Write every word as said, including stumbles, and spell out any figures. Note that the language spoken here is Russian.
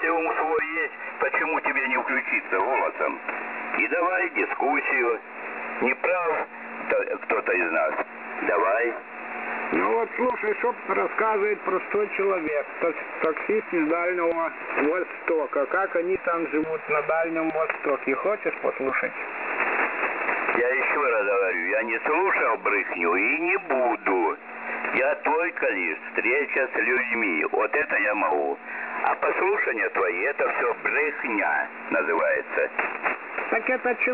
ум свой есть, почему тебе не включиться голосом? И давай дискуссию. Не прав кто-то из нас. Давай. Ну вот слушай, что рассказывает простой человек, таксист из Дальнего Востока, как они там живут на Дальнем Востоке. Хочешь послушать? Я еще раз говорю, я не слушал брехню и не буду. Я только лишь встреча с людьми. Вот это я могу. А послушание твои, это все брехня называется. Так это